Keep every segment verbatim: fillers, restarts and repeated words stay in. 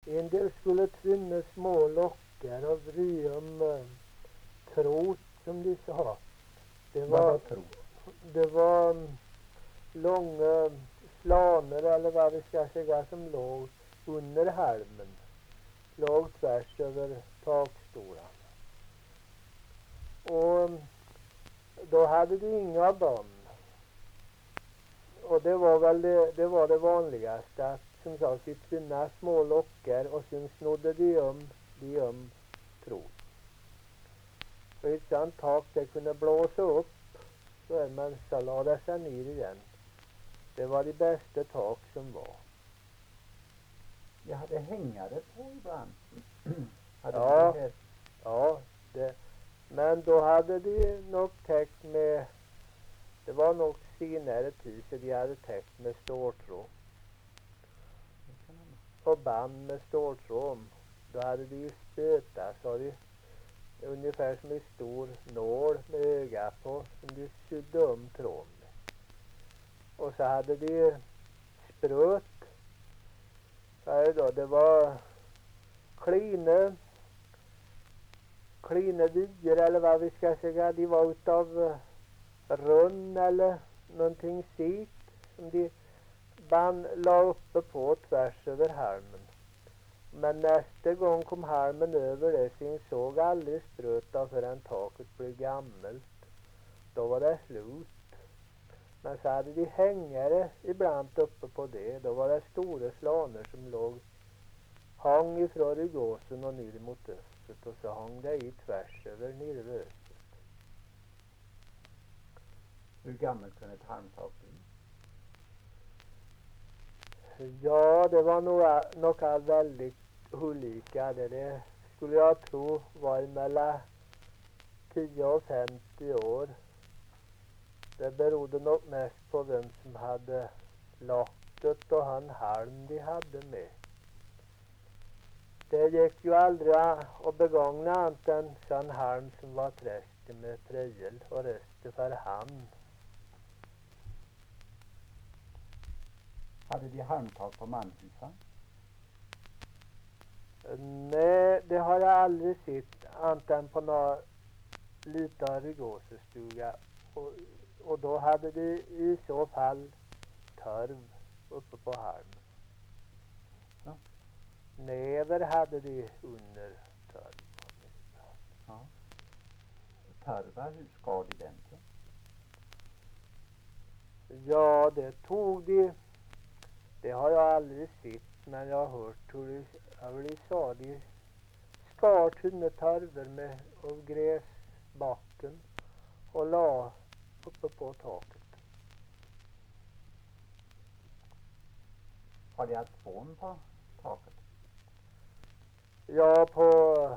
En del skulle tvinna små lockar av ryum eh, trot, som de sa. Det Vad var, var trot? det var mm, långa slaner eller vad vi ska säga som låg under halmen. Låg tvärs över takstolarna. Och mm, då hade de inga barn. Och det var väl det, det var det vanligaste att som sagt de tvinna små lockar och sen snodde de om de om trot. Och ett sånt tak det kunde blåsa upp så är man så la det sig ner igen. Det var de bästa tak som var. Jag hade hängare på ibland. hade Ja. det här? Ja, det, men då hade de nog täckt med, det var nog senare tid så de hade täckt med ståltråd. Och band med ståltråd. Då hade de ju stötar så de ungefär som en stor nål med öga på som de sydde om tråden. Och så hade de spröt. Här då, det var kline kline vyer eller vad vi ska säga. De var utav rund eller någonting sit som de band la uppe på tvärs över halmen. Men nästa gång kom halmen över det så såg aldrig spröta förrän taket blev gammalt. Då var det slut. Men så hade de hängare ibland uppe på det. Då var det stora slaner som låg hang ifrån Rygåsen och ner mot östet. Och så hang det i tvärs över nere vid östet. Hur gammalt kunde ett halmtak bli? Ja, det var nog något väldigt olika. Det, det skulle jag tro var mellan tio och femtio år. Det berodde nog mest på vem som hade locket och han halm de hade med. Det gick ju aldrig att begagna annat än sån halm som var träsk med pryl och resten för hand. Hade de halmtak på manhusen? Nej, det har jag aldrig sett annat än på några liten Rygåsestuga. Och, och då hade de i så fall törv uppe på halmen. Ja. Näver hade de under törv. Ja. Tarvar, hur skar de den till? Ja, det tog de. Det har jag aldrig sett, men jag har hört hur de, hur de sa. De skar tunna tarver med av gräsbacken och la uppe på taket. Har de haft spån på taket? Ja, på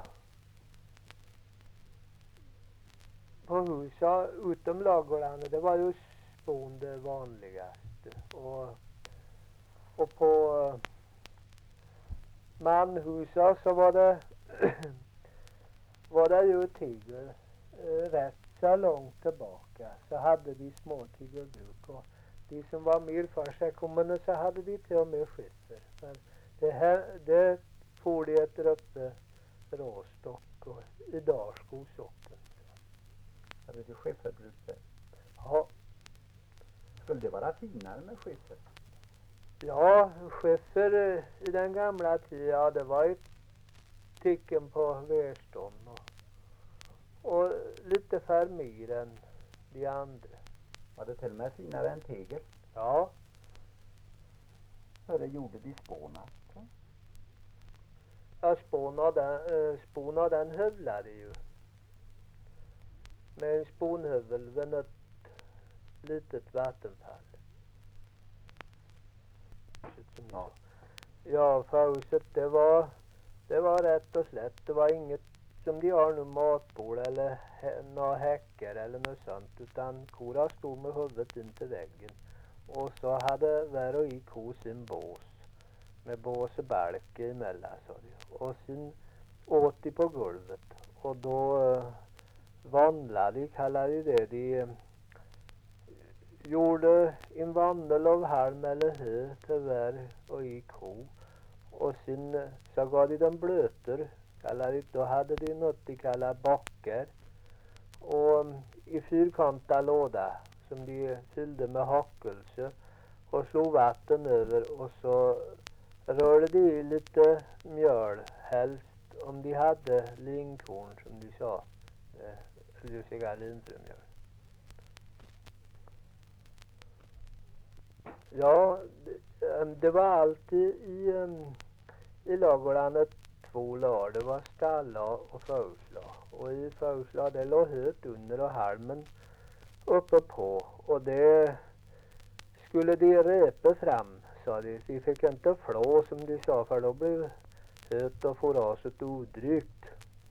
på huset utom ladugården, det var ju spån det vanligaste. Och, och på uh, manhuset så var det var det ju tiger uh, rätt så långt tillbaka. Så hade de små tigerbruk och de som var mer för sig kommande så hade de till och med skiffer. Men det här, det får de ett uppe Råstock och i Darsko socken. Hade de skifferbruk där? Ja. Skulle det vara finare med skiffer? Ja, skiffer i den gamla tiden, ja, det var ett tecken på välstånd och, och lite för mer än de andra. Var det till och med finare än tegel? Ja. Hur gjorde de spåna? Ja, spåna den, äh, spåna den hövlade ju. Med en spånhövel vid ett litet vattenfall. Ja. Ja, förhuset det var, det var rätt och slätt. Det var inget som de har nu matbord eller hä, några häckar eller något sånt. Utan korna stod med huvudet in till väggen. Och så hade var och i ko sin bås. Med bås och balk emellan. Så. Och sen åt de på golvet. Och då uh, vandlade, kallade de det. De uh, gjorde en vandel av halm eller hö till var och i ko. Och sen eh, så gav de dem blötor. Kallade, då hade de något de kallade backar. Och mm, i fyrkanta låda som de fyllde med hackelse och slog vatten över, och så rörde de i lite mjöl, helst om de hade linkorn som de sa, eh, lusiga linfrömjöl. Ja, det, det var alltid i, um, i ladugårdarna två lag. Det var stalla och fågslag. Och i fågslag det låg högt under och halmen uppe på. Och det skulle de repa fram, sa de. De fick inte flå som de sa, för då blev högt och foraset odrygt.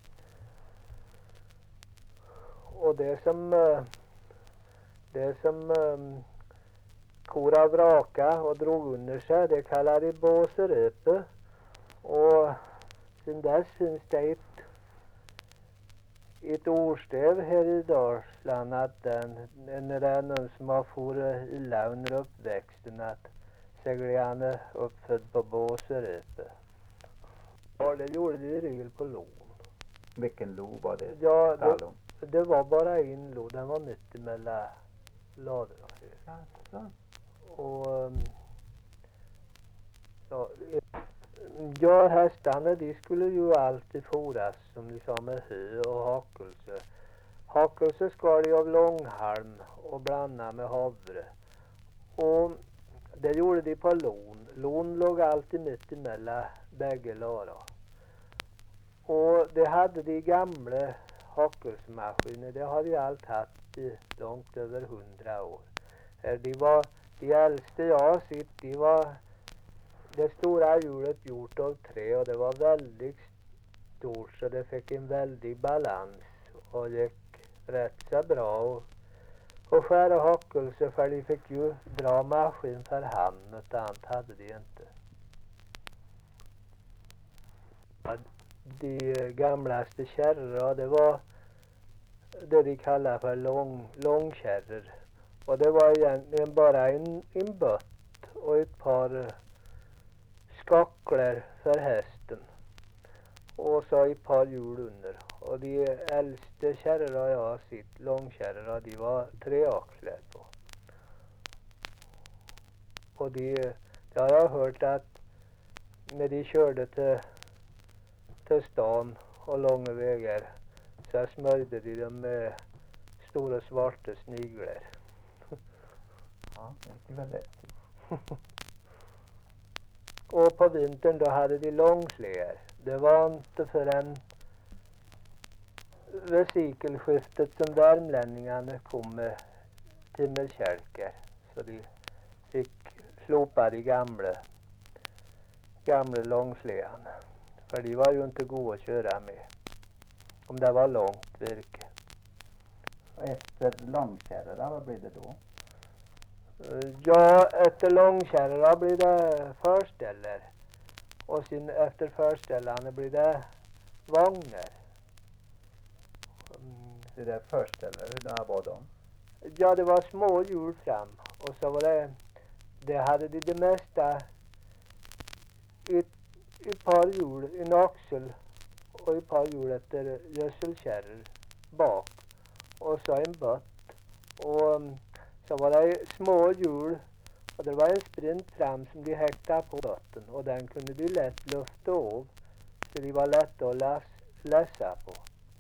Och det som eh, det som um, kora vraka och drog under sig, det kallar de båseröpe. Och sen dess finns det ett, ett ordstäv här i Dalsland att den, när det är någon som har fått illa under uppväxten, att sägligen är uppfödd på båseröpe. Ja, det gjorde de i regel på lån. Vilken lo var det? Ja, det, Stallon. det var bara en lo, den var mitt emellan lador. Jaså. Och um, ja, ja, hästarna de skulle ju alltid fodras som de sa med hö och hakelse. Hakelse skar de av långhalm och blanda med havre. Och det gjorde de på lån. Lån låg alltid mitt emellan bägge lara. Och det hade de gamla hakelsemaskiner. Det har de allt haft i långt över hundra år. De var de äldste jag har sett, de var det stora hjulet gjort av trä, och det var väldigt stort, så det fick en väldig balans och gick rätt så bra och, och skära hackelse, för de fick ju dra maskin för hand, något annat hade de inte. Ja, de gamlaste kärror, det var det de kallar för lång, långkärror. Och det var egentligen bara en, en bött och ett par skacklar för hästen. Och så ett par hjul under. Och de äldste kärrorna jag har sett, långkärrorna, de var tre axlar på. Och de, det har jag hört att när de körde till, till stan och långa vägar, så smörjde de dem med stora svarta sniglar. Ja, det är väl rätt. Och på vintern då hade de långsläger. Det var inte förrän vid sekelskiftet som värmlänningarna kom med timmerkälkar. Så de fick slopa de gamla, gamla långslägarna. För de var ju inte goda att köra med, om det var långt virke. Och efter långkärrorna, vad blir det då? Ja, efter långkärrorna blir det förställer. Och sen efter förställarna blir det vagnar. Mm. Det där förställer, hur var de? Ja, det var små hjul fram. Och så var det, det hade de det mesta, ett, ett par hjul, en axel och ett par hjul efter gödselkärror bak. Och så en bött. Och så var det små hjul, och det var en sprint fram som de häktade på botten, och den kunde de lätt lufta av, så de var lätta att läs, läsa på.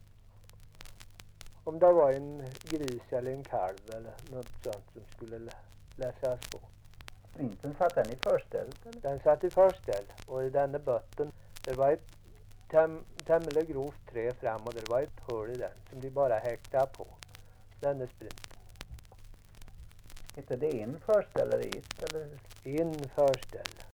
Om det var en gris eller en kalv eller något sånt som skulle lä, läsas på. Sprinten satt den i förställ? Den satt i förställ, och i denna botten det var ett täm, tämligen grovt trä fram, och det var ett hål i den som de bara häktade på. Denna sprint. Heter det en förställ eller ett? Eller? En förställ.